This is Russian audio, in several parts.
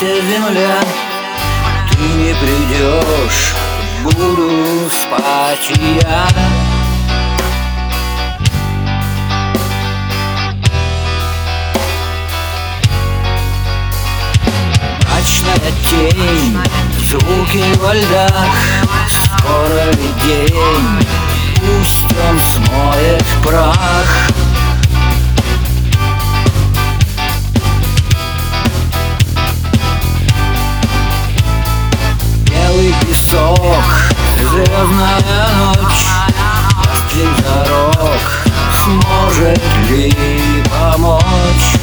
земля, ты не придешь, буду спать и я. Мрачная тень, звуки во льдах, скоро ведь день, пусть он смоет прах. Белый песок, звездная ночь, острый дорог, сможет ли помочь?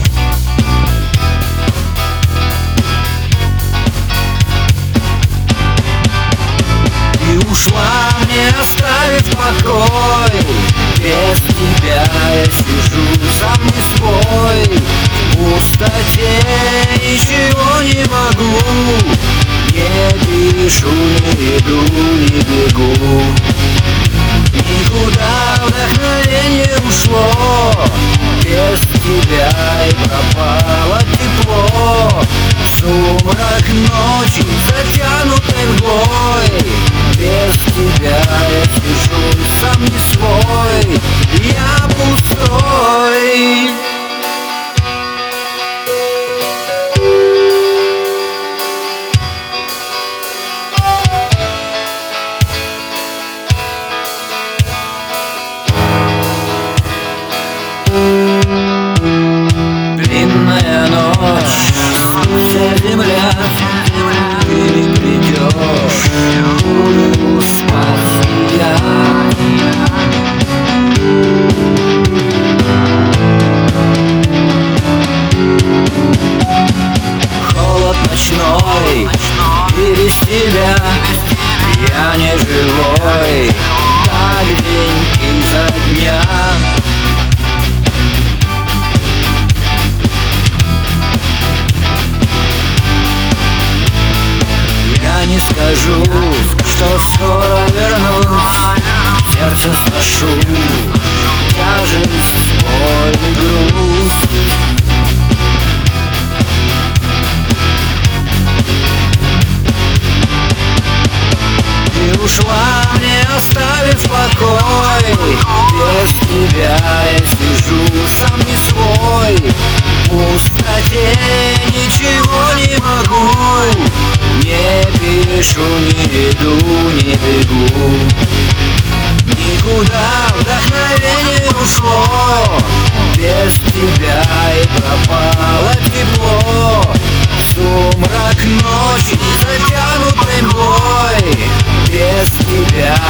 И ушла, не оставив покой, без тебя я сижу сам не свой. В пустоте ничего не могу, не дышу, не иду, не бегу. Никуда вдохновение ушло, без тебя и пропало тепло. Сумрак ночи, затянутой мглой, без тебя я сижу сам не свой, я пустой. Длинная ночь, вся земля, ты не придешь, буду спать и я. Холод ночной, и без тебя я не живой, так день изо дня. Я не скажу, что скоро вернусь, сердце сношу тяжесть, боль и грусть. Ты ушла, не оставив покой, без тебя я сижу сам не свой. В пустоте ничего не могу, не пишу, не иду, не бегу. Никуда вдохновение ушло, без тебя и пропало тепло. Сумрак ночи, затянутый мглой, без тебя